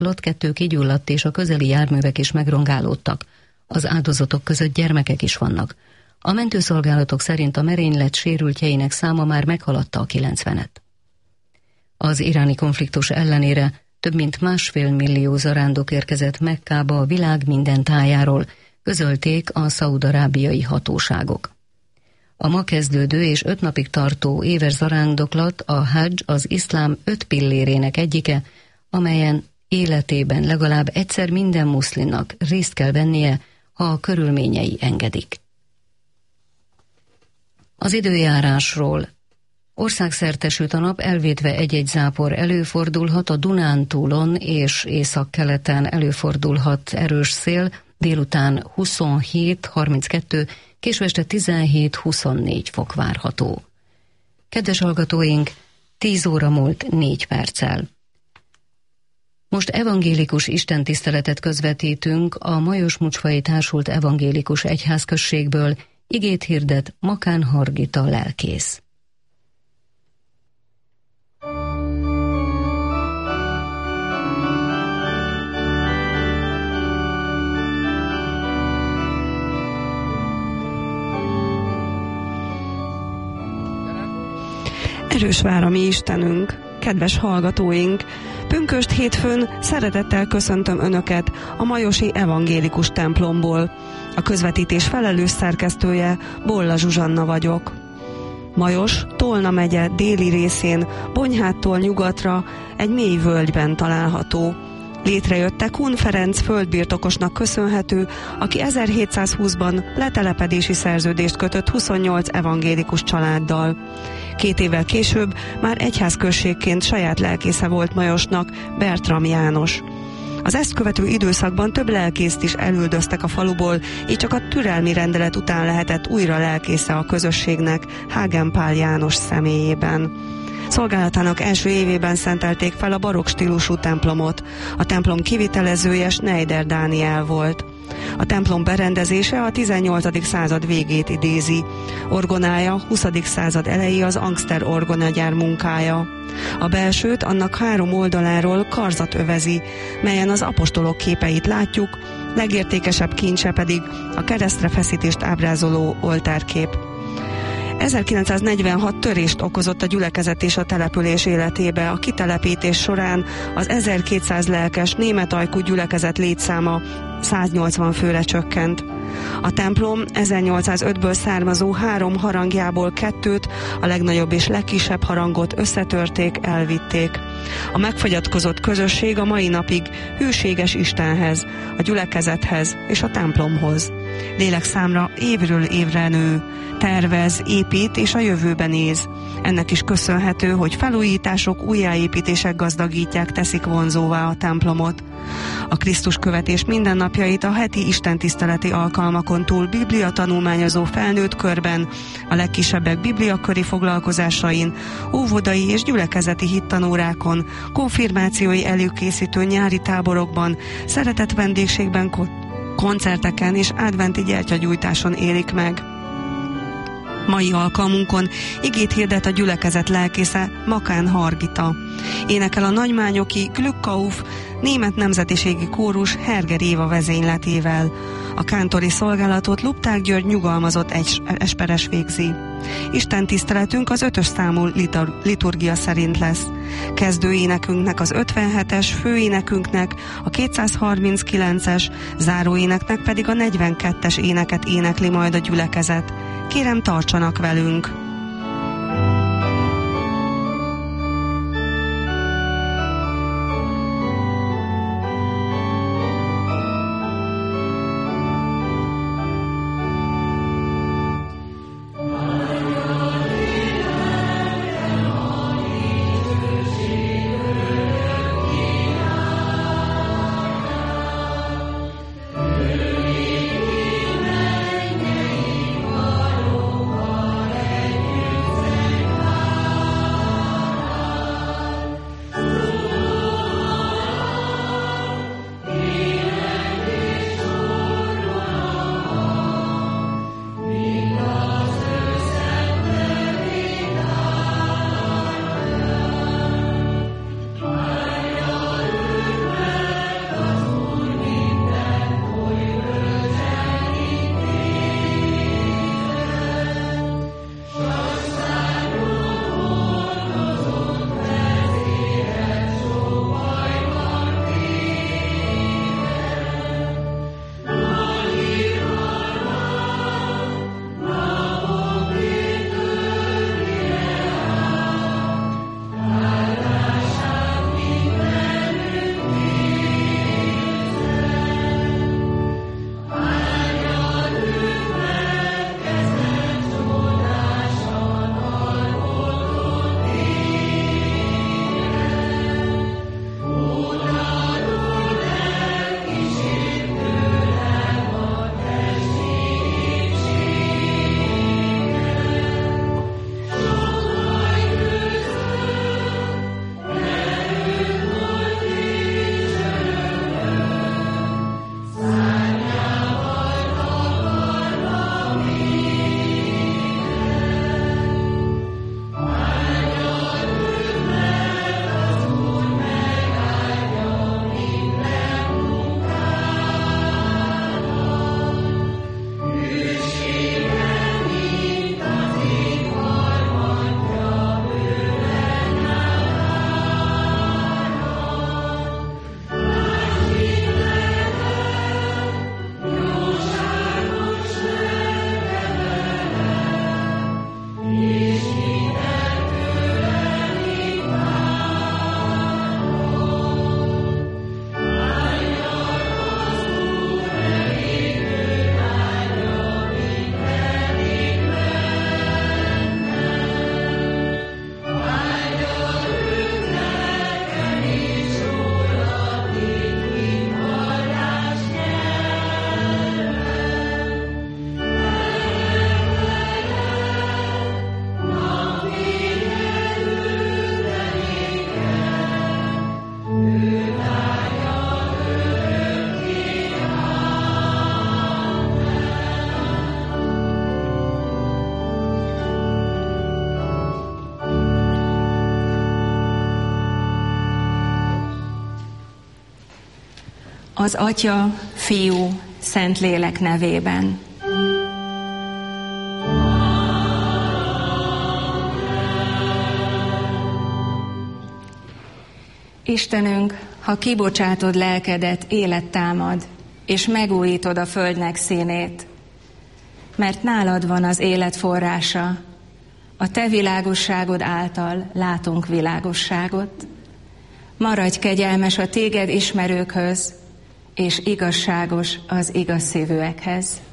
Lot 2 kigyulladt, és a közeli járművek is megrongálódtak. Az áldozatok között gyermekek is vannak. A mentőszolgálatok szerint a merénylet sérültjeinek száma már meghaladta a 90-et. Az iráni konfliktus ellenére több mint 1,5 millió zarándok érkezett Mekkába a világ minden tájáról, közölték a szaúd-arábiai hatóságok. A ma kezdődő és 5 napig tartó éves zarándoklat a hadzs az iszlám 5 pillérének egyike, amelyen életében legalább egyszer minden muszlimnak részt kell vennie, ha a körülményei engedik. Az időjárásról. Országszerte süt a nap, elvétve egy-egy zápor előfordulhat, a Dunántúlon és északkeleten előfordulhat erős szél, délután 27-32, késő este 17-24 fok várható. Kedves hallgatóink, 10 óra múlt 4 perccel. Most evangélikus istentiszteletet közvetítünk a Majos-Mucsfai Társult Evangélikus Egyházközségből, igét hirdet Makán Hargita lelkész. Erős vár a mi Istenünk, kedves hallgatóink! Pünkösd hétfőn szeretettel köszöntöm Önöket a Majosi Evangélikus templomból. A közvetítés felelős szerkesztője Bolla Zsuzsanna vagyok. Majos, Tolna megye déli részén, Bonyhádtól nyugatra egy mély völgyben található. Létrejötte Kun Ferenc földbirtokosnak köszönhető, aki 1720-ban letelepedési szerződést kötött 28 evangélikus családdal. 2 évvel később már egyházközségként saját lelkésze volt Majosnak, Bertram János. Az ezt követő időszakban több lelkészt is elüldöztek a faluból, így csak a türelmi rendelet után lehetett újra lelkésze a közösségnek, Hágen Pál János személyében. Szolgálatának első évében szentelték fel a barokk stílusú templomot. A templom kivitelezője Schneider Dániel volt. A templom berendezése a 18. század végét idézi. Orgonája 20. század elejé az Angster orgonagyár munkája. A belsőt annak 3 oldaláról karzat övezi, melyen az apostolok képeit látjuk, legértékesebb kincse pedig a keresztre feszítést ábrázoló oltárkép. 1946 törést okozott a gyülekezet és a település életébe. A kitelepítés során az 1200 lelkes német ajkú gyülekezet létszáma 180 főre csökkent. A templom 1805-ből származó 3 harangjából 2-t, a legnagyobb és legkisebb harangot összetörték, elvitték. A megfogyatkozott közösség a mai napig hűséges Istenhez, a gyülekezethez és a templomhoz. Lélekszámra évről évre nő, tervez, épít és a jövőbe néz. Ennek is köszönhető, hogy felújítások, újjáépítések gazdagítják, teszik vonzóvá a templomot. A Krisztus követés mindennapjait a heti istentiszteleti alkalmakon túl bibliatanulmányozó felnőtt körben, a legkisebbek bibliaköri foglalkozásain, óvodai és gyülekezeti hittanórákon, konfirmációi előkészítő nyári táborokban, szeretett vendégségben, koncerteken és adventi gyertyagyújtáson élik meg. Mai alkalmunkon igét hirdet a gyülekezet lelkésze Makán Hargita. Énekel a nagymányoki Glückauf német nemzetiségi kórus Herger Éva vezényletével. A kántori szolgálatot Lupták György nyugalmazott esperes végzi. Isten tiszteletünk az 5-ös számú liturgia szerint lesz. Kezdő énekünknek az 57-es, főénekünknek a 239-es, záróéneknek pedig a 42-es éneket énekli majd a gyülekezet. Kérem, tartsanak velünk! Az Atya, Fiú, Szentlélek nevében. Istenünk, ha kibocsátod lelkedet, élet támad, és megújítod a földnek színét, mert nálad van az élet forrása, a te világosságod által látunk világosságot. Maradj kegyelmes a téged ismerőkhöz, és igazságos az igaz szívűekhez.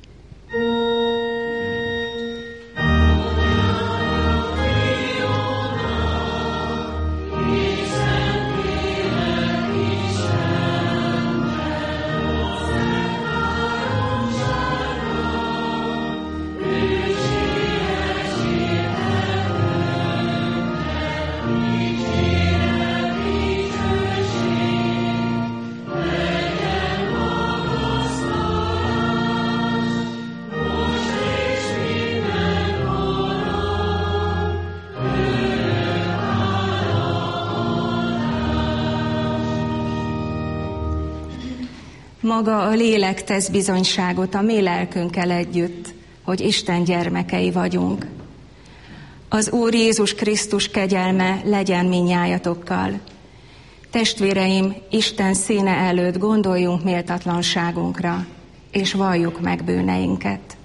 Maga a lélek tesz bizonyságot a mi lelkünkkel együtt, hogy Isten gyermekei vagyunk. Az Úr Jézus Krisztus kegyelme legyen mindnyájatokkal. Testvéreim, Isten színe előtt gondoljunk méltatlanságunkra, és valljuk meg bűneinket.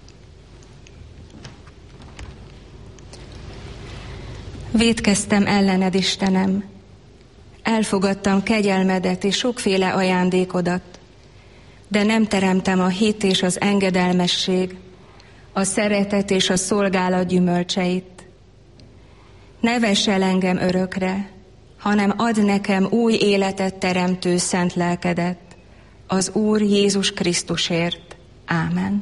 Vétkeztem ellened, Istenem, elfogadtam kegyelmedet és sokféle ajándékodat, de nem teremtem a hit és az engedelmesség, a szeretet és a szolgálat gyümölcseit. Ne vess el engem örökre, hanem add nekem új életet teremtő szent lelkedet, az Úr Jézus Krisztusért. Ámen.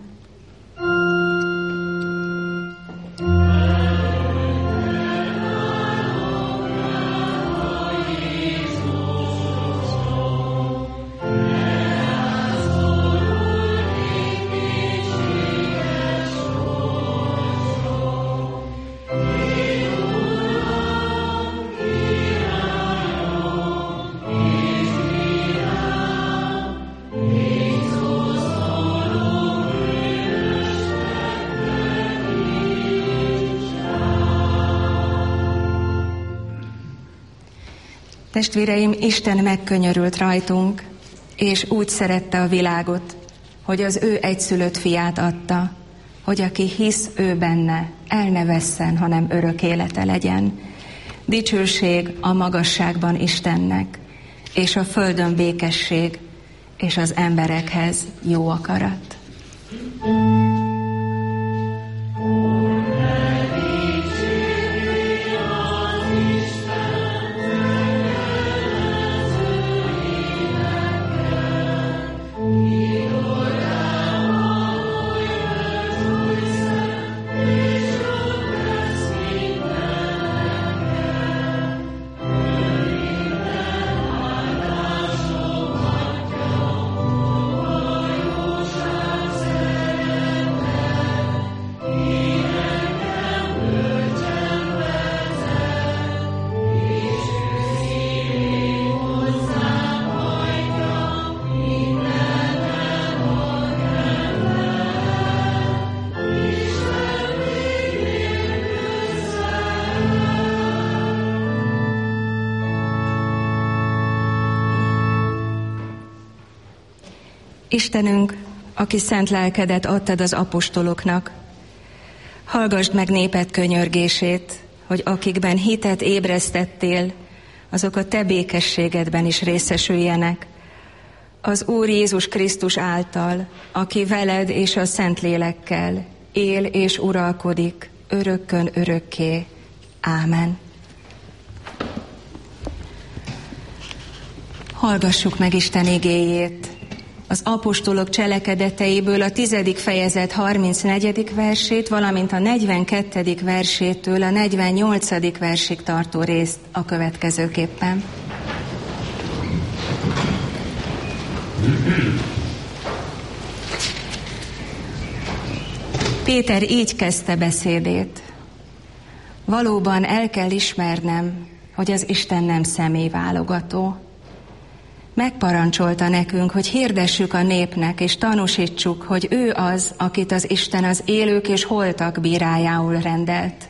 Testvéreim, Isten megkönyörült rajtunk, és úgy szerette a világot, hogy az ő egyszülött fiát adta, hogy aki hisz ő benne, el ne vesszen, hanem örök élete legyen. Dicsőség a magasságban Istennek, és a földön békesség, és az emberekhez jó akarat. Istenünk, aki szent lelkedet adtad az apostoloknak, hallgasd meg néped könyörgését, hogy akikben hitet ébresztettél, azok a te békességedben is részesüljenek. Az Úr Jézus Krisztus által, aki veled és a Szentlélekkel él és uralkodik örökkön örökké. Ámen. Hallgassuk meg Isten igéjét. Az apostolok cselekedeteiből a 10. fejezet 34. versét, valamint a 42. versétől a 48. versig tartó részt a következőképpen. Péter így kezdte beszédét. Valóban el kell ismernem, hogy az Isten nem személyválogató. megparancsolta nekünk, hogy hirdessük a népnek, és tanúsítsuk, hogy ő az, akit az Isten az élők és holtak bírájául rendelt.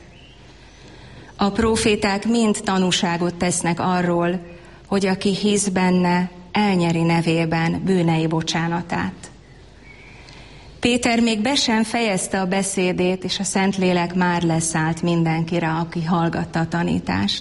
A próféták mind tanúságot tesznek arról, hogy aki hisz benne, elnyeri nevében bűnei bocsánatát. Péter még be sem fejezte a beszédét, és a Szentlélek már leszállt mindenkire, aki hallgatta a tanítást.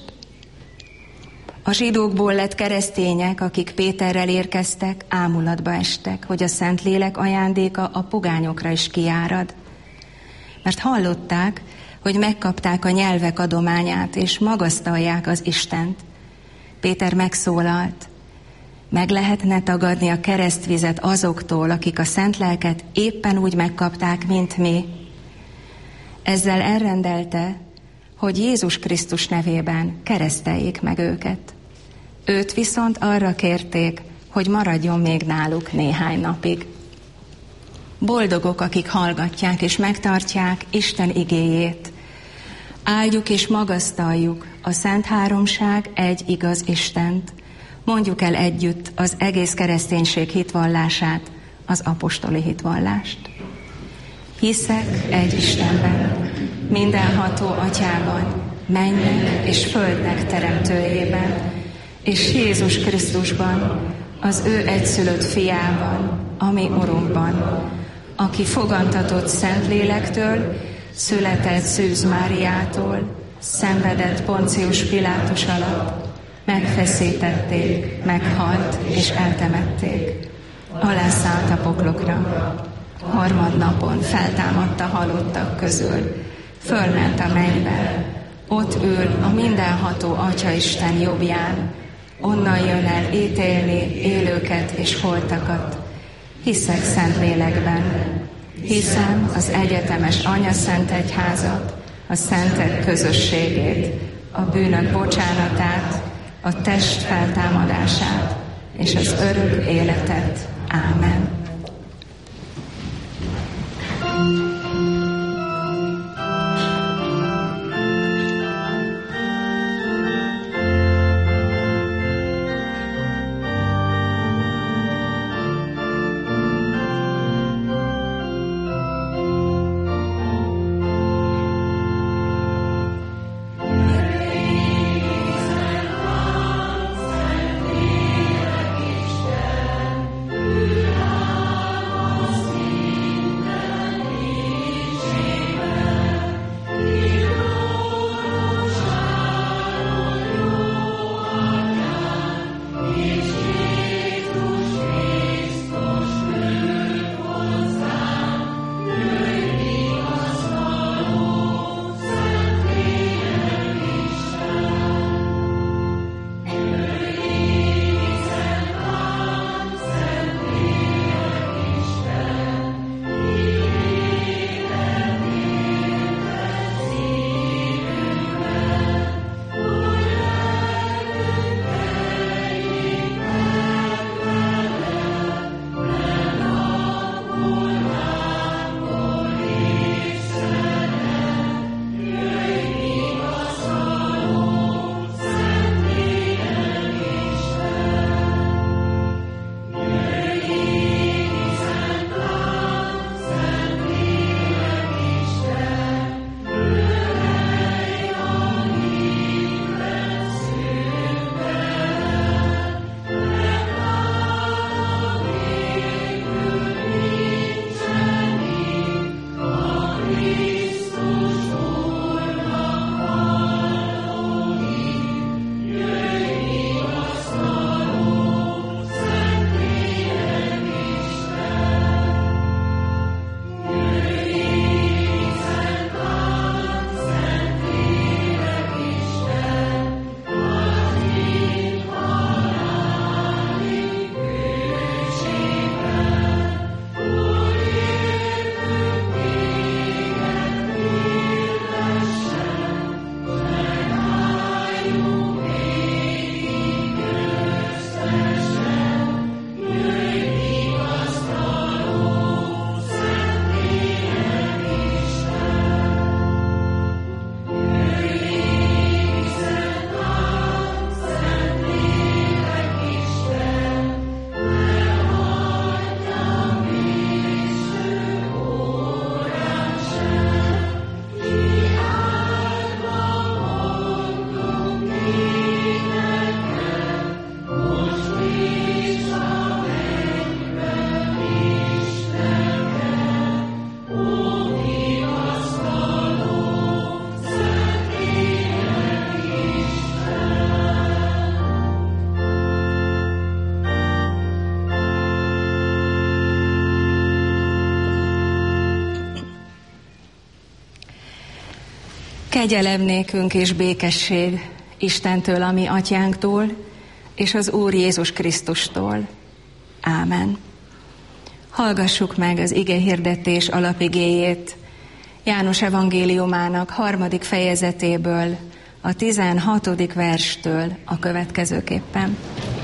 A zsidókból lett keresztények, akik Péterrel érkeztek, ámulatba estek, hogy a Szentlélek ajándéka a pogányokra is kiárad. Mert hallották, hogy megkapták a nyelvek adományát, és magasztalják az Istent. Péter megszólalt: meg lehetne tagadni a keresztvizet azoktól, akik a szent lelket éppen úgy megkapták, mint mi. Ezzel elrendelte, hogy Jézus Krisztus nevében kereszteljék meg őket. Őt viszont arra kérték, hogy maradjon még náluk néhány napig. Boldogok, akik hallgatják és megtartják Isten igéjét. Áldjuk és magasztaljuk a Szent Háromság egy igaz Istent. Mondjuk el együtt az egész kereszténység hitvallását, az apostoli hitvallást. Hiszek egy Istenben, mindenható Atyában, mennek és földnek teremtőjében, és Jézus Krisztusban, az ő egyszülött fiában, a mi Urunkban, aki fogantatott Szentlélektől, született Szűz Máriától, szenvedett Poncius Pilátus alatt, megfeszítették, meghalt és eltemették. Alászállt a poklokra. Harmadnapon feltámadt a halottak közül. Fölment a mennybe. Ott ül a mindenható Atyaisten jobbján. Onnan jön el ítélni élőket és holtakat. Hiszek Szentlélekben. Hiszem az egyetemes Anyaszentegyházat, a szentek közösségét, a bűnök bocsánatát, a test feltámadását és az örök életet. Ámen. Isten, Kegyelem nékünk és békesség Istentől, a mi atyánktól, és az Úr Jézus Krisztustól. Ámen. Hallgassuk meg az igehirdetés alapigéjét János evangéliumának 3. fejezetéből, a 16. verstől a következőképpen.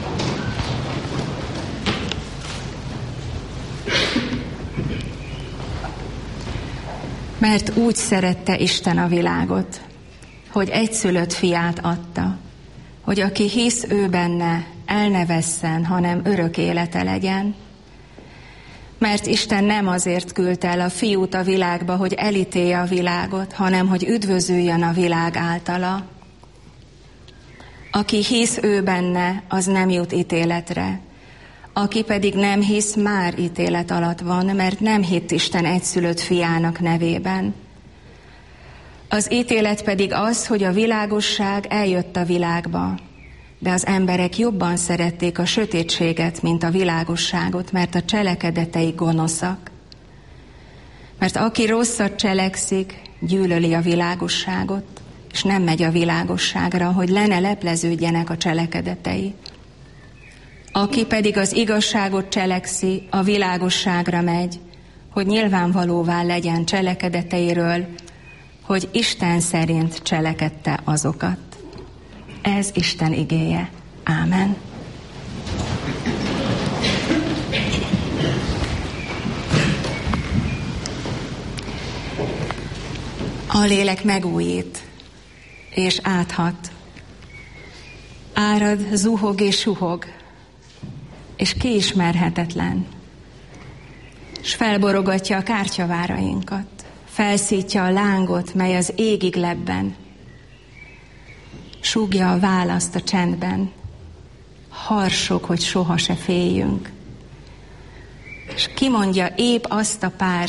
Mert úgy szerette Isten a világot, hogy egyszülött fiát adta, hogy aki hisz ő benne, el ne vesszen, hanem örök élete legyen. Mert Isten nem azért küldte el a fiút a világba, hogy elítélje a világot, hanem hogy üdvözüljön a világ általa. Aki hisz ő benne, az nem jut ítéletre. Aki pedig nem hisz, már ítélet alatt van, mert nem hitt Isten egyszülött fiának nevében. Az ítélet pedig az, hogy a világosság eljött a világba, de az emberek jobban szerették a sötétséget, mint a világosságot, mert a cselekedetei gonoszak. Mert aki rosszat cselekszik, gyűlöli a világosságot, és nem megy a világosságra, hogy le ne lepleződjenek a cselekedetei. Aki pedig az igazságot cselekszi, a világosságra megy, hogy nyilvánvalóvá legyen cselekedeteiről, hogy Isten szerint cselekedte azokat. Ez Isten igéje. Ámen. A lélek megújít és áthat. Árad, zuhog és suhog, és kiismerhetetlen, s felborogatja a kártyavárainkat, felszítja a lángot, mely az égig lebben, súgja a választ a csendben, harsog, hogy soha se féljünk, és kimondja épp azt a pár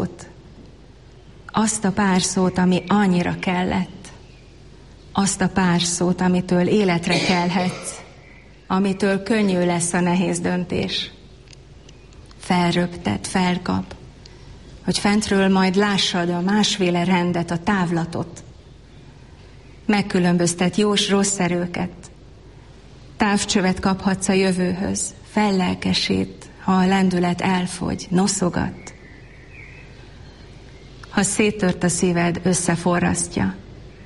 szót, ami annyira kellett, azt a pár szót, amitől életre kelhetsz, amitől könnyű lesz a nehéz döntés. Felröptet, felkap, hogy fentről majd lássad a másféle rendet, a távlatot. Megkülönböztet jós rossz erőket. Távcsövet kaphatsz a jövőhöz, fellelkesít, ha a lendület elfogy, noszogat. Ha széttört a szíved, összeforrasztja.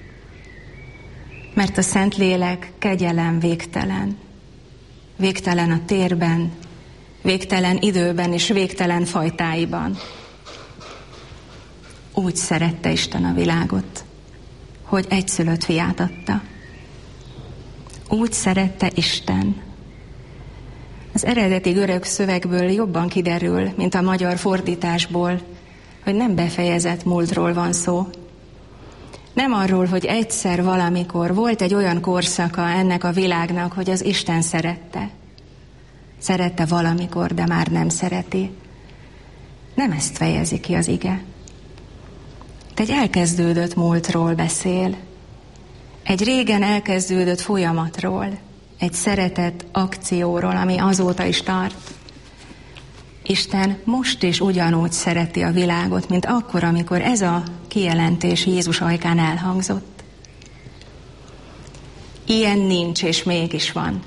Mert a Szentlélek kegyelem végtelen. Végtelen a térben, végtelen időben és végtelen fajtáiban. Úgy szerette Isten a világot, hogy egyszülött fiát adta. Úgy szerette Isten. Az eredeti görög szövegből jobban kiderül, mint a magyar fordításból, hogy nem befejezett múltról van szó. Nem arról, hogy egyszer valamikor volt egy olyan korszaka ennek a világnak, hogy az Isten szerette. Szerette valamikor, de már nem szereti. Nem ezt fejezi ki az ige. Egy elkezdődött múltról beszél. Egy régen elkezdődött folyamatról. Egy szeretett akcióról, ami azóta is tart. Isten most is ugyanúgy szereti a világot, mint akkor, amikor ez a kijelentés Jézus ajkán elhangzott. Ilyen nincs, és mégis van.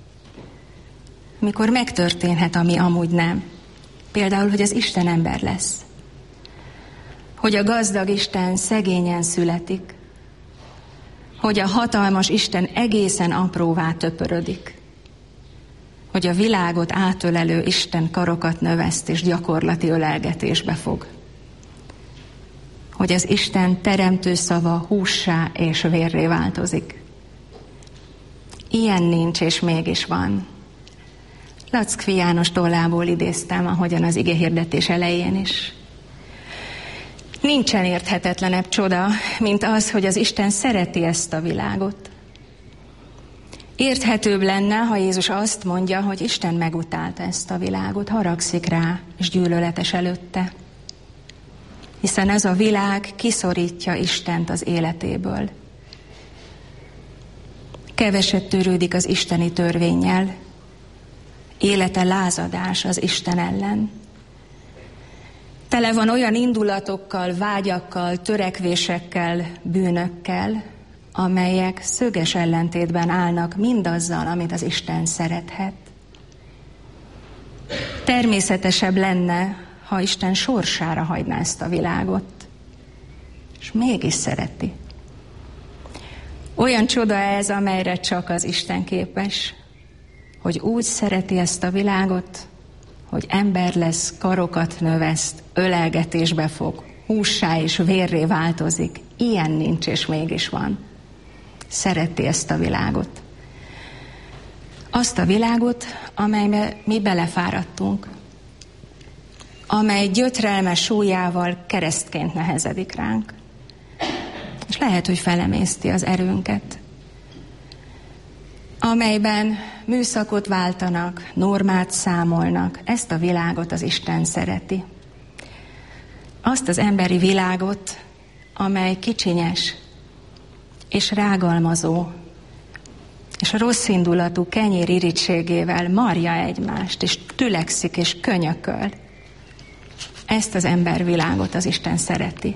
Mikor megtörténhet, ami amúgy nem. Például, hogy az Isten ember lesz. Hogy a gazdag Isten szegényen születik. Hogy a hatalmas Isten egészen apróvá töpörödik. Hogy a világot átölelő Isten karokat növeszt és gyakorlati ölelgetésbe fog. Hogy az Isten teremtő szava hússá és vérré változik. Ilyen nincs, és mégis van. Lackfi János tollából idéztem, ahogyan az igehirdetés elején is. Nincsen érthetetlenebb csoda, mint az, hogy az Isten szereti ezt a világot. Érthetőbb lenne, ha Jézus azt mondja, hogy Isten megutálta ezt a világot, haragszik rá, és gyűlöletes előtte. Hiszen ez a világ kiszorítja Istent az életéből. Keveset törődik az isteni törvénnyel, élete lázadás az Isten ellen. Tele van olyan indulatokkal, vágyakkal, törekvésekkel, bűnökkel, amelyek szöges ellentétben állnak mindazzal, amit az Isten szerethet. Természetesebb lenne, ha Isten sorsára hagyná ezt a világot, és mégis szereti. Olyan csoda ez, amelyre csak az Isten képes, hogy úgy szereti ezt a világot, hogy ember lesz, karokat növeszt, ölelgetésbe fog, hússá és vérré változik. Ilyen nincs, és mégis van. Szereti ezt a világot. Azt a világot, amelybe mi belefáradtunk, amely gyötrelmes súlyával keresztként nehezedik ránk. És lehet, hogy felemészti az erőnket. Amelyben műszakot váltanak, normát számolnak, ezt a világot az Isten szereti. Azt az emberi világot, amely kicsinyes és rágalmazó, és a rosszindulatú kenyér irítségével marja egymást, és tülekszik és könyököl. Ezt az embervilágot az Isten szereti.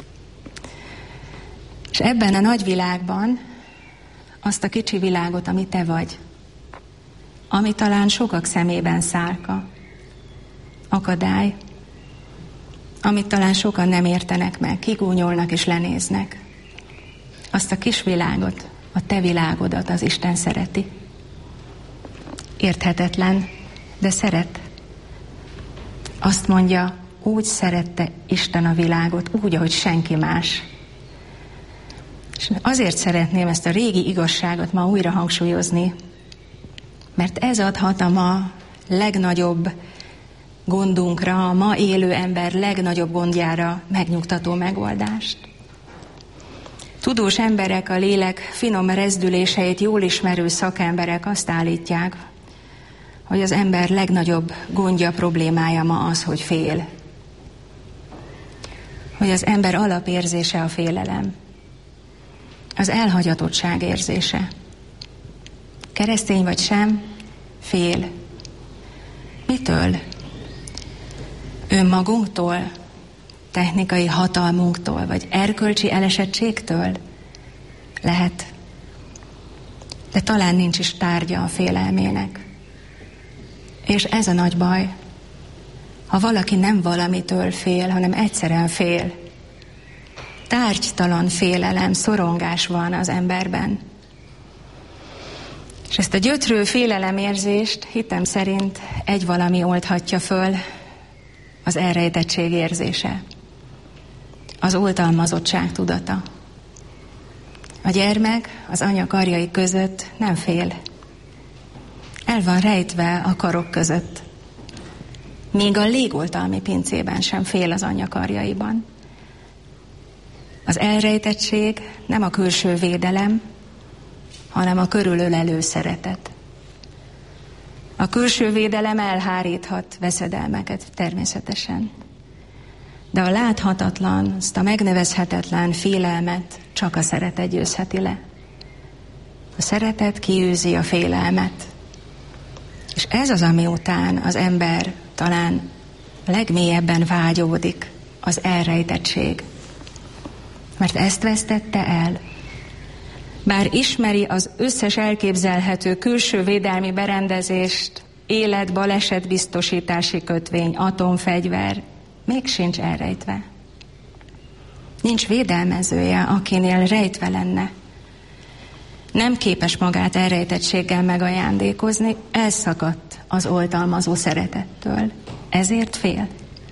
És ebben a nagy világban azt a kicsi világot, ami te vagy, ami talán sokak szemében szálka, akadály, amit talán sokan nem értenek meg, kigúnyolnak és lenéznek. Azt a kis világot, a te világodat az Isten szereti. Érthetetlen, de szeret. Azt mondja, úgy szerette Isten a világot, úgy, ahogy senki más. És azért szeretném ezt a régi igazságot ma újra hangsúlyozni, mert ez adhat a ma legnagyobb gondunkra, a ma élő ember legnagyobb gondjára megnyugtató megoldást. Tudós emberek, a lélek finom rezdüléseit jól ismerő szakemberek azt állítják, hogy az ember legnagyobb gondja, problémája ma az, hogy fél. Hogy az ember alapérzése a félelem. Az elhagyatottság érzése. Keresztény vagy sem, fél. Mitől? Önmagunktól, technikai hatalmunktól, vagy erkölcsi elesettségtől? Lehet. De talán nincs is tárgya a félelmének. És ez a nagy baj. Ha valaki nem valamitől fél, hanem egyszerűen fél, tárgytalan félelem, szorongás van az emberben. És ezt a gyötrő félelemérzést hitem szerint egy valami oldhatja föl, az elrejtettség érzése, az oltalmazottság tudata. A gyermek az anya karjai között nem fél. El van rejtve a karok között. Még a légoltalmi pincében sem fél az anya karjaiban. Az elrejtettség nem a külső védelem, hanem a körülölelő szeretet. A külső védelem elháríthat veszedelmeket természetesen. De a láthatatlan, azt a megnevezhetetlen félelmet csak a szeretet győzheti le. A szeretet kiűzi a félelmet. És ez az, ami után az ember talán legmélyebben vágyódik, az elrejtettség. Mert ezt vesztette el. Bár ismeri az összes elképzelhető külső védelmi berendezést, élet, baleset biztosítási kötvény, atomfegyver, még sincs elrejtve. Nincs védelmezője, akinél rejtve lenne. Nem képes magát elrejtettséggel megajándékozni, elszakadt az oltalmazó szeretettől. Ezért fél.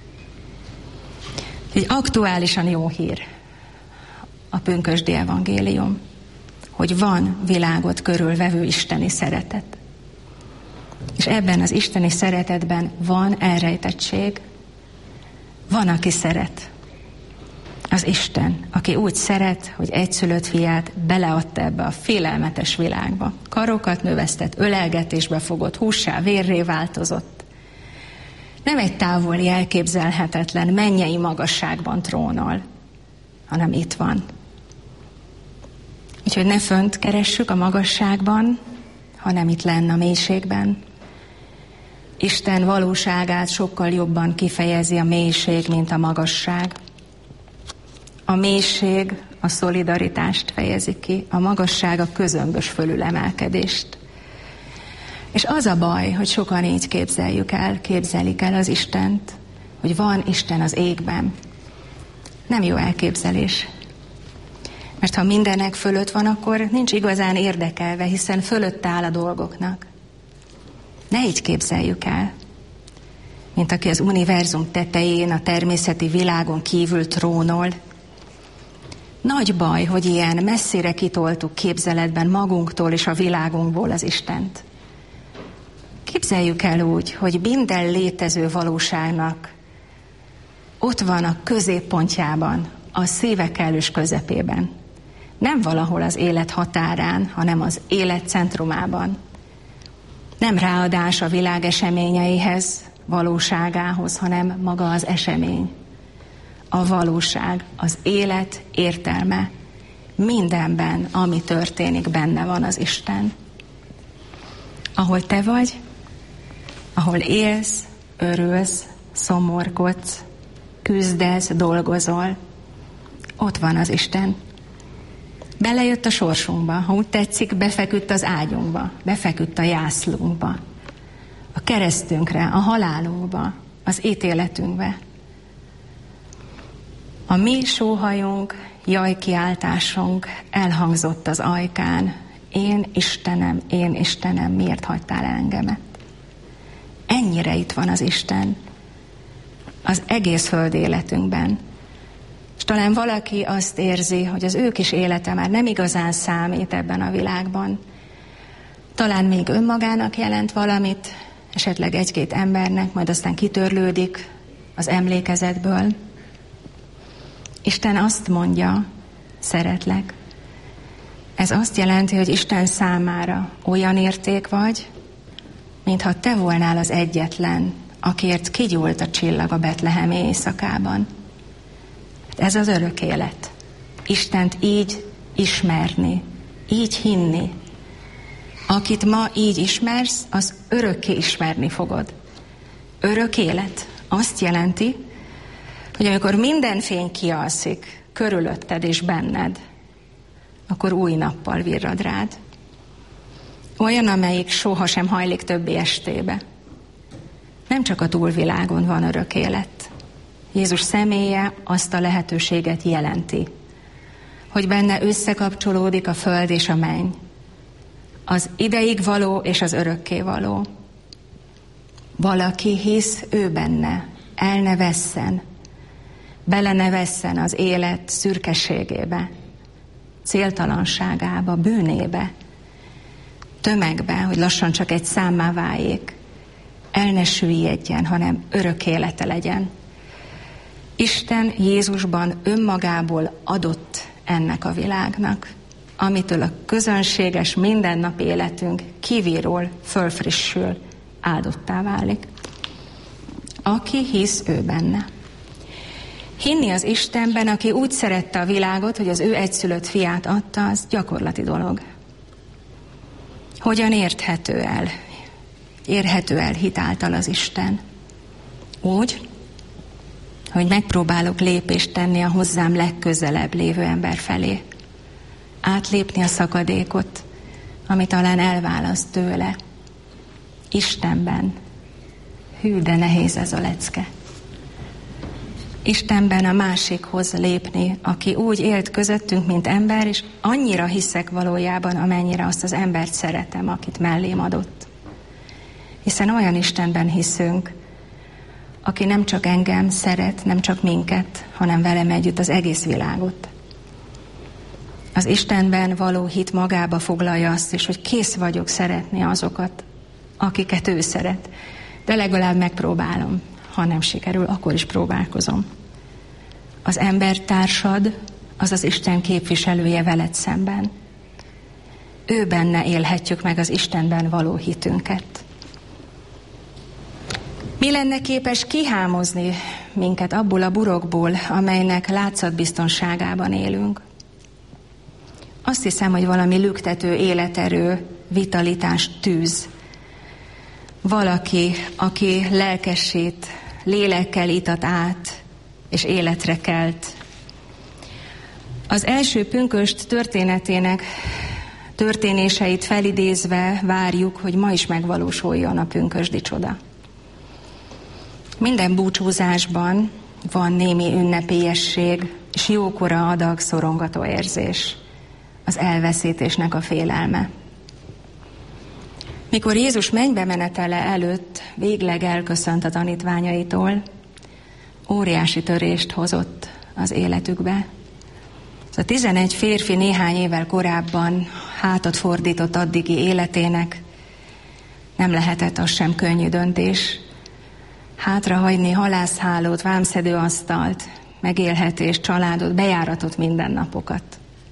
Egy aktuálisan jó hír a pünkösdi evangélium, hogy van világot körülvevő isteni szeretet. És ebben az isteni szeretetben van elrejtettség, van, aki szeret. Az Isten, aki úgy szeret, hogy egyszülött fiát beleadta ebbe a félelmetes világba. Karokat növesztett, ölelgetésbe fogott, hússá, vérré változott. Nem egy távoli, elképzelhetetlen, mennyei magasságban trónol, hanem itt van. Úgyhogy ne fönt keressük a magasságban, hanem itt lenn a mélységben. Isten valóságát sokkal jobban kifejezi a mélység, mint a magasság. A mélység a szolidaritást fejezi ki, a magasság a közömbös fölülemelkedést. És az a baj, hogy sokan így képzelik el az Istent, hogy van Isten az égben. Nem jó elképzelés. Mert ha mindenek fölött van, akkor nincs igazán érdekelve, hiszen fölött áll a dolgoknak. Ne így képzeljük el, mint aki az univerzum tetején, a természeti világon kívül trónol. Nagy baj, hogy ilyen messzire kitoltuk képzeletben magunktól és a világunkból az Istent. Képzeljük el úgy, hogy minden létező valóságnak ott van a középpontjában, a szíve kellős közepében. Nem valahol az élet határán, hanem az élet centrumában. Nem ráadás a világ eseményeihez, valóságához, hanem maga az esemény. A valóság, az élet értelme. Mindenben, ami történik, benne van az Isten. Ahol te vagy, ahol élsz, örülsz, szomorkodsz, küzdesz, dolgozol, ott van az Isten. Belejött a sorsunkba, ha úgy tetszik, befeküdt az ágyunkba, befeküdt a jászlunkba, a keresztünkre, a halálunkba, az ítéletünkbe. A mi sóhajunk, jajkiáltásunk elhangzott az ajkán: én Istenem, miért hagytál el engemet? Ennyire itt van az Isten az egész föld életünkben. És talán valaki azt érzi, hogy az ő kis élete már nem igazán számít ebben a világban. Talán még önmagának jelent valamit, esetleg egy-két embernek, majd aztán kitörlődik az emlékezetből. Isten azt mondja: szeretlek. Ez azt jelenti, hogy Isten számára olyan érték vagy, mintha te volnál az egyetlen, akiért kigyúlt a csillag a betlehemi éjszakában. Ez az örök élet. Istent így ismerni, így hinni. Akit ma így ismersz, az örökké ismerni fogod. Örök élet azt jelenti, hogy amikor minden fény kialszik körülötted és benned, akkor új nappal virrad rád. Olyan, amelyik sohasem hajlik többé estébe. Nem csak a túlvilágon van örök élet. Jézus személye azt a lehetőséget jelenti, hogy benne összekapcsolódik a föld és a menny, az ideig való és az örökké való. Valaki hisz ő benne, el ne vesszen, bele ne vesszen az élet szürkeségébe, céltalanságába, bűnébe, tömegbe, hogy lassan csak egy számmá váljék, el ne süllyedjen, hanem örök élete legyen. Isten Jézusban önmagából adott ennek a világnak, amitől a közönséges mindennapi életünk kívülről fölfrissül, áldottá válik. Aki hisz ő benne. Hinni az Istenben, aki úgy szerette a világot, hogy az ő egyszülött fiát adta, az gyakorlati dolog. Hogyan érhető el hitáltal az Isten? Úgy, hogy megpróbálok lépést tenni a hozzám legközelebb lévő ember felé. Átlépni a szakadékot, ami talán elválaszt tőle. Istenben. Hű, de nehéz ez a lecke. Istenben a másikhoz lépni, aki úgy élt közöttünk, mint ember, és annyira hiszek valójában, amennyire azt az embert szeretem, akit mellém adott. Hiszen olyan Istenben hiszünk, aki nem csak engem szeret, nem csak minket, hanem velem együtt az egész világot. Az Istenben való hit magába foglalja azt is, hogy kész vagyok szeretni azokat, akiket ő szeret. De legalább megpróbálom. Ha nem sikerül, akkor is próbálkozom. Az embertársad, az az Isten képviselője veled szemben. Ő benne élhetjük meg az Istenben való hitünket. Mi lenne képes kihámozni minket abból a burokból, amelynek látszatbiztonságában élünk? Azt hiszem, hogy valami lüktető életerő, vitalitás, tűz, valaki, aki lelkesít, lélekkel itat át, és életre kelt. Az első pünkösd történéseit felidézve várjuk, hogy ma is megvalósuljon a pünkösdi csoda. Minden búcsúzásban van némi ünnepélyesség, és jókora adag szorongató érzés, az elveszítésnek a félelme. Mikor Jézus mennybe menetele előtt végleg elköszönt a tanítványaitól, óriási törést hozott az életükbe. A 11 férfi néhány évvel korábban hátat fordított addigi életének, nem lehetett az sem könnyű döntés. Hátrahagyni halászhálót, vámszedőasztalt, megélhetést, családot, bejáratott mindennapokat.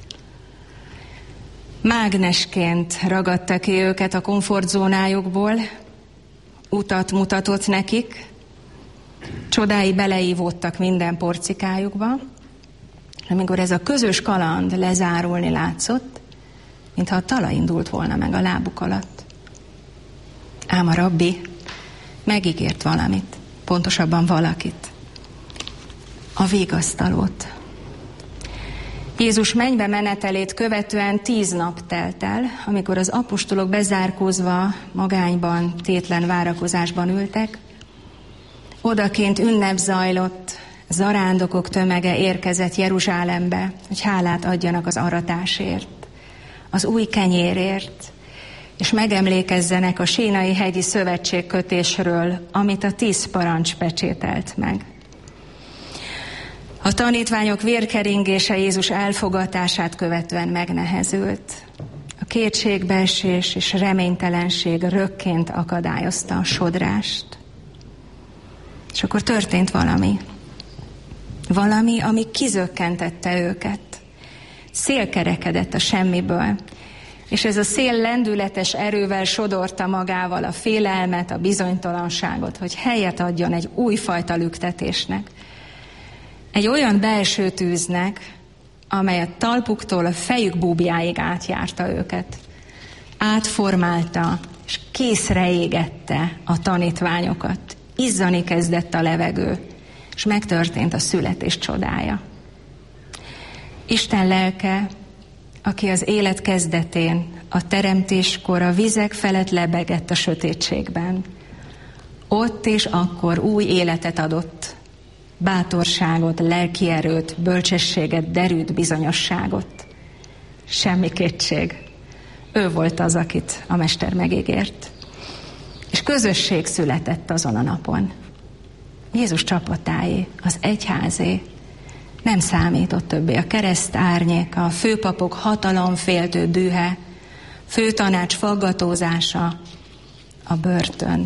Mágnesként ragadta ki őket a komfortzónájukból, utat mutatott nekik, csodái beleívódtak minden porcikájukba, amikor ez a közös kaland lezárulni látszott, mintha a talaj indult volna meg a lábuk alatt. Ám a rabbi megígért valamit, pontosabban valakit, a vigasztalót. Jézus mennybe menetelét követően 10 nap telt el, amikor az apostolok bezárkózva, magányban, tétlen várakozásban ültek. Odakint ünnep zajlott, zarándokok tömege érkezett Jeruzsálembe, hogy hálát adjanak az aratásért, az új kenyérért, és megemlékezzenek a Sínai hegyi szövetségkötésről, amit a 10 parancs pecsételt meg. A tanítványok vérkeringése Jézus elfogatását követően megnehezült. A kétségbeesés és reménytelenség rökként akadályozta a sodrást. És akkor történt valami. Valami, ami kizökkentette őket. Szél kerekedett a semmiből, és ez a szél lendületes erővel sodorta magával a félelmet, a bizonytalanságot, hogy helyet adjon egy újfajta lüktetésnek. Egy olyan belső tűznek, amely a talpuktól a fejük búbjáig átjárta őket. Átformálta, és készre égette a tanítványokat. Izzani kezdett a levegő, és megtörtént a születés csodája. Isten lelke, aki az élet kezdetén, a teremtéskor a vizek felett lebegett a sötétségben, ott és akkor új életet adott, bátorságot, lelkierőt, bölcsességet, derűt, bizonyosságot. Semmi kétség. Ő volt az, akit a Mester megígért. És közösség született azon a napon. Jézus csapatáé, az egyházé. Nem számított többé a kereszt árnyéka, a főpapok hatalomféltő dühe, főtanács faggatózása, a börtön.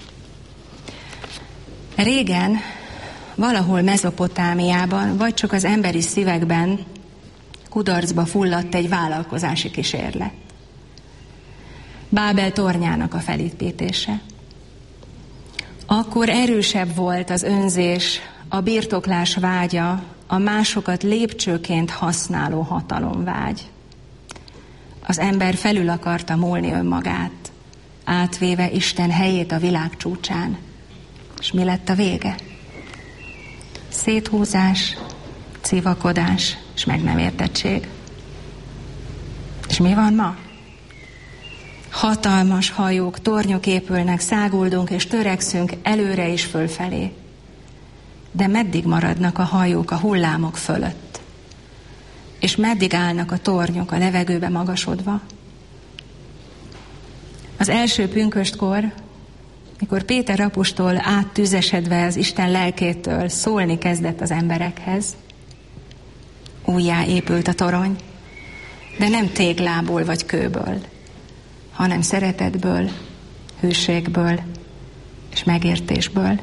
Régen, valahol Mezopotámiában, vagy csak az emberi szívekben kudarcba fulladt egy vállalkozási kísérlet. Bábel tornyának a felépítése. Akkor erősebb volt az önzés, a birtoklás vágya, a másokat lépcsőként használó hatalomvágy. Az ember felül akarta múlni önmagát, átvéve Isten helyét a világ csúcsán. És mi lett a vége? Széthúzás, civakodás és meg nem értettség. És mi van ma? Hatalmas hajók, tornyok épülnek, száguldunk és törekszünk előre és fölfelé. De meddig maradnak a hajók a hullámok fölött? És meddig állnak a tornyok a levegőbe magasodva? Az első pünköstkor, mikor Péter apostol áttüzesedve az Isten lelkétől szólni kezdett az emberekhez, újjá épült a torony, de nem téglából vagy kőből, hanem szeretetből, hűségből és megértésből.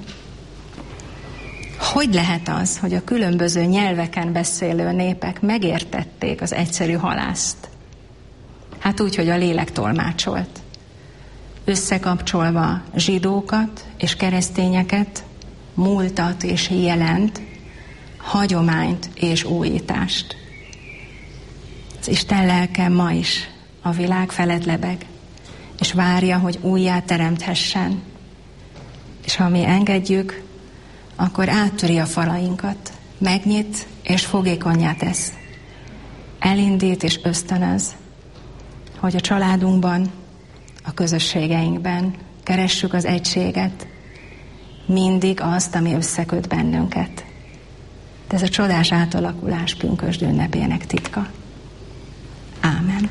Hogy lehet az, hogy a különböző nyelveken beszélő népek megértették az egyszerű halászt? Hát úgy, hogy a lélek tolmácsolt. Összekapcsolva zsidókat és keresztényeket, múltat és jelent, hagyományt és újítást. Az Isten lelke ma is a világ felett lebeg, és várja, hogy újjá teremthessen. És ha mi engedjük, akkor áttöri a falainkat, megnyit és fogékonnyá tesz. Elindít és ösztönöz, hogy a családunkban, a közösségeinkben keressük az egységet, mindig azt, ami összeköt bennünket. De ez a csodás átalakulás pünkösd ünnepének titka. Ámen.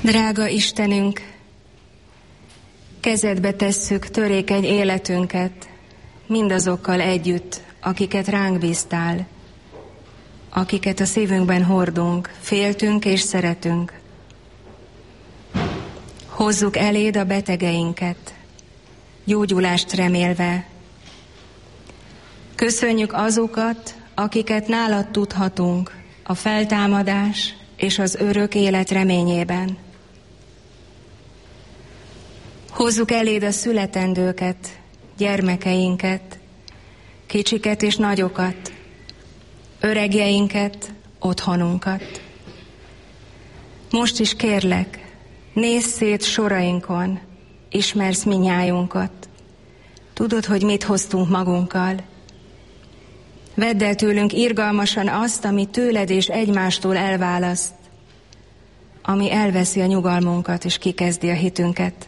Drága Istenünk, kezedbe tesszük törékeny életünket, mindazokkal együtt, akiket ránk bíztál, akiket a szívünkben hordunk, féltünk és szeretünk. Hozzuk eléd a betegeinket, gyógyulást remélve. Köszönjük azokat, akiket nálad tudhatunk a feltámadás és az örök élet reményében. Hozzuk eléd a születendőket, gyermekeinket, kicsiket és nagyokat, öregjeinket, otthonunkat. Most is kérlek, nézz szét sorainkon, ismersz minnyájunkat. Tudod, hogy mit hoztunk magunkkal. Vedd el tőlünk irgalmasan azt, ami tőled és egymástól elválaszt, ami elveszi a nyugalmunkat és kikezdi a hitünket.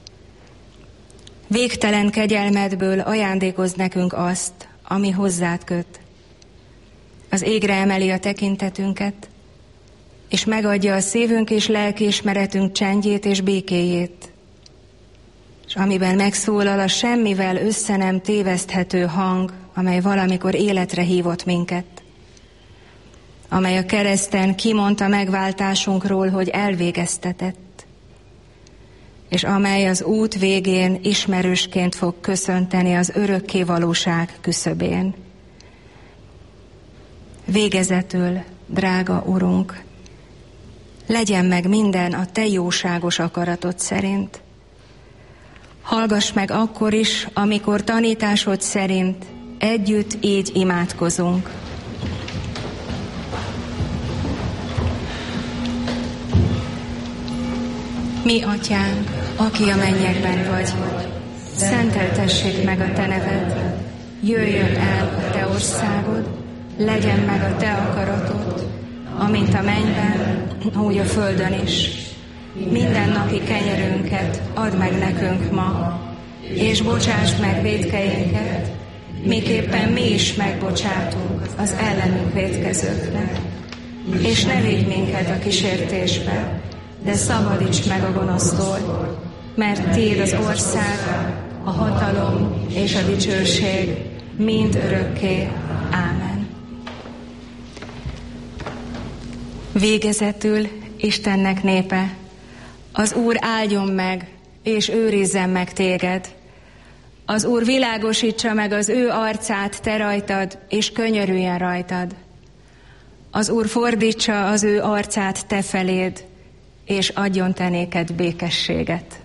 Végtelen kegyelmedből ajándékozz nekünk azt, ami hozzád köt. Az égre emeli a tekintetünket, és megadja a szívünk és lelkiismeretünk csendjét és békéjét, és amiben megszólal a semmivel össze nem téveszthető hang, amely valamikor életre hívott minket, amely a kereszten kimondta megváltásunkról, hogy elvégeztetett, és amely az út végén ismerősként fog köszönteni az örökké valóság küszöbén. Végezetül, drága Urunk, legyen meg minden a Te jóságos akaratod szerint. Hallgass meg akkor is, amikor tanításod szerint együtt így imádkozunk. Mi, Atyánk, aki a mennyekben vagy, szenteltessék meg a Te neved, jöjjön el a Te országod, legyen meg a Te akaratod, amint a mennyben, úgy a földön is. Mindennapi kenyerünket add meg nekünk ma, és bocsásd meg vétkeinket, miképpen mi is megbocsátunk az ellenünk vétkezőknek. És ne vigy minket a kísértésbe, de szabadíts meg a gonosztól, mert tiéd az ország, a hatalom és a dicsőség mind örökké. Ámen. Végezetül, Istennek népe, az Úr áldjon meg, és őrizzen meg téged. Az Úr világosítsa meg az ő arcát te rajtad, és könyörüljen rajtad. Az Úr fordítsa az ő arcát te feléd, és adjon te néked békességet.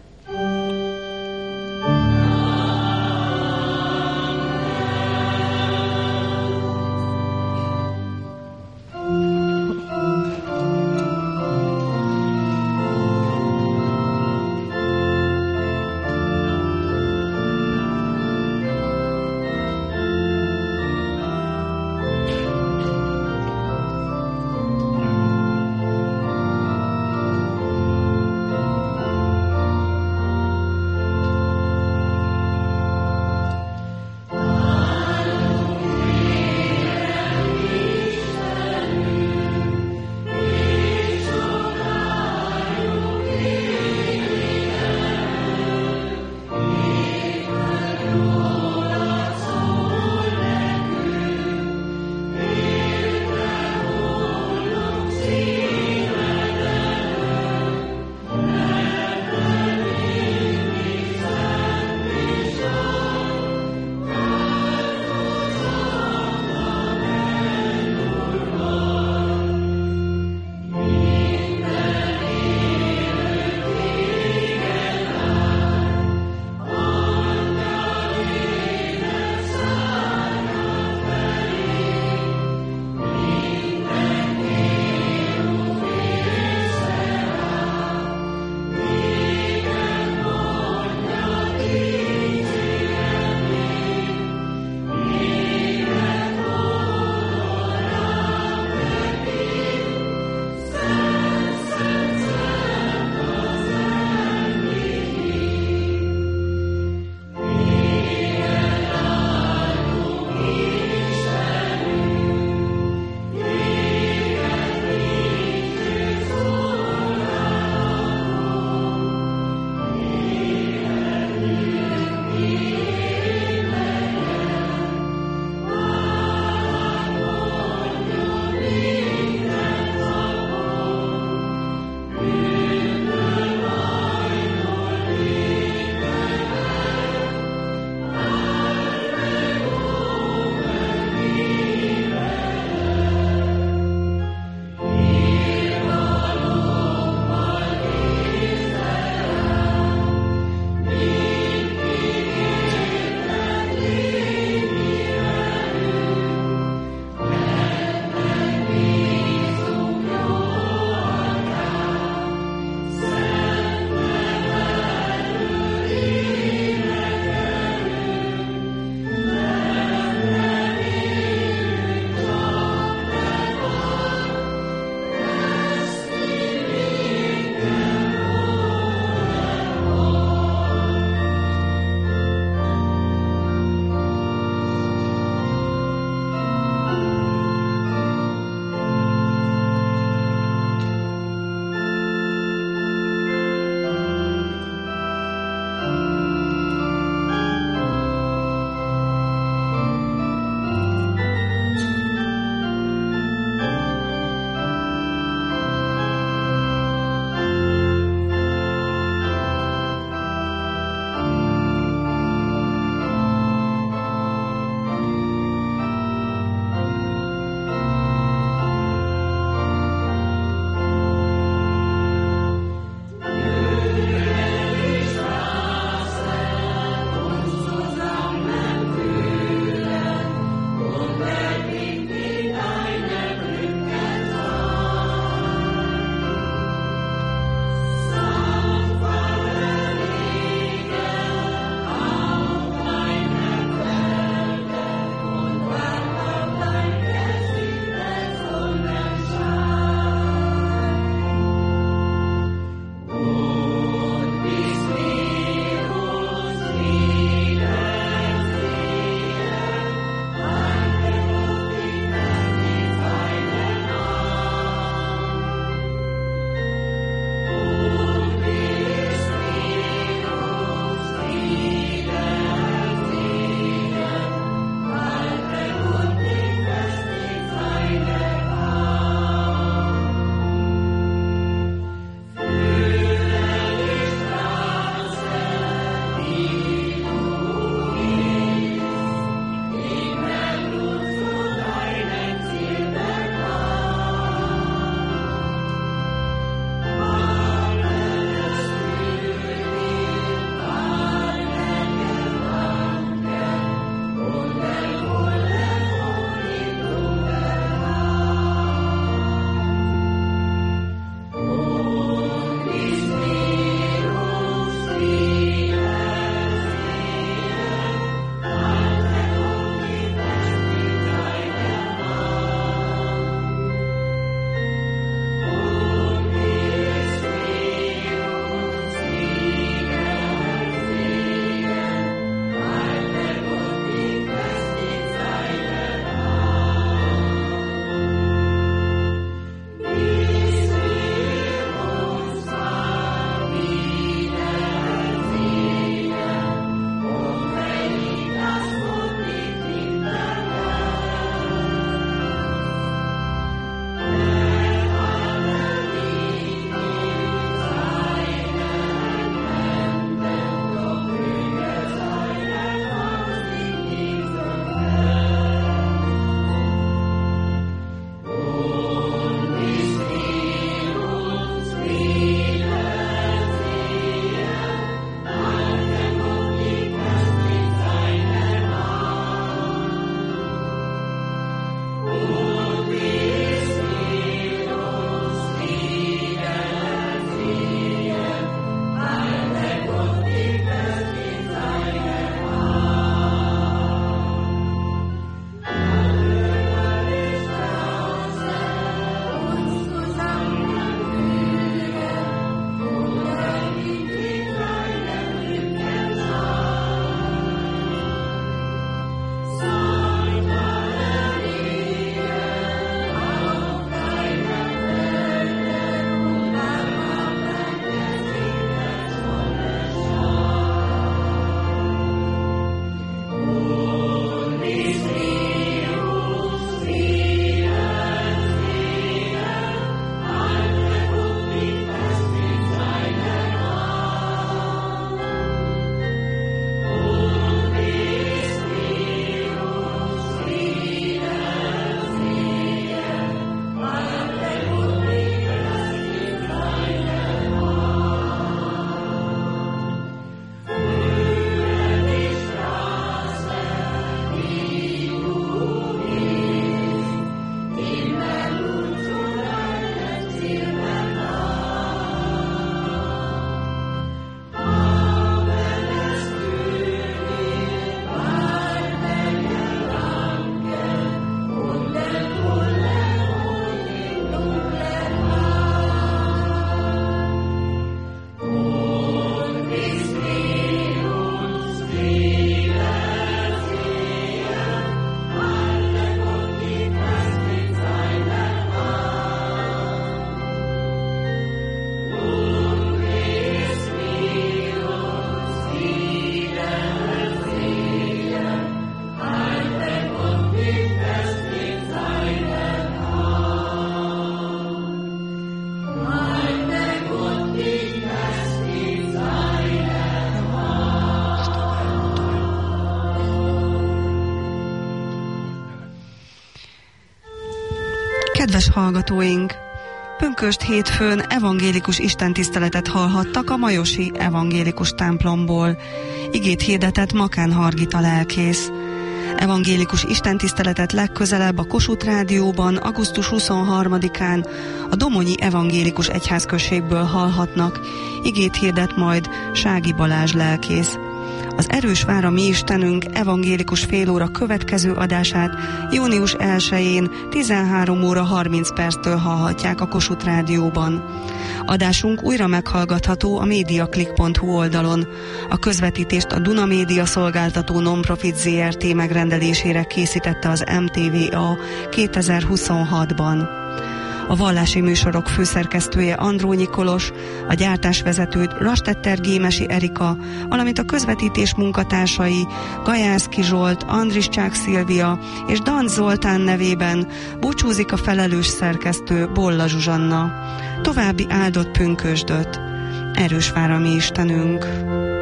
Kedves hallgatóink! Pünkösd hétfőn evangélikus istentiszteletet hallhattak a majosi evangélikus templomból. Igét hirdetett Makán Hargita lelkész. Evangélikus istentiszteletet legközelebb a Kossuth Rádióban augusztus 23-án a Domonyi Evangélikus Egyházközségből hallhatnak. Igét hirdet majd Sági Balázs lelkész. Az Erős vár a mi Istenünk evangélikus félóra következő adását június 1-én 13 óra 30 perctől hallhatják a Kossuth Rádióban. Adásunk újra meghallgatható a mediaclick.hu oldalon. A közvetítést a Duna Média szolgáltató non-profit ZRT megrendelésére készítette az MTVA 2026-ban. A vallási műsorok főszerkesztője Andrónyi Kolos, a gyártásvezető Rastetter Gémesi Erika, valamint a közvetítés munkatársai Gajászki Zsolt, Andriszcsák Szilvia és Dan Zoltán nevében búcsúzik a felelős szerkesztő Bolla Zsuzsanna. További áldott pünkösdöt! Erős vár a mi Istenünk!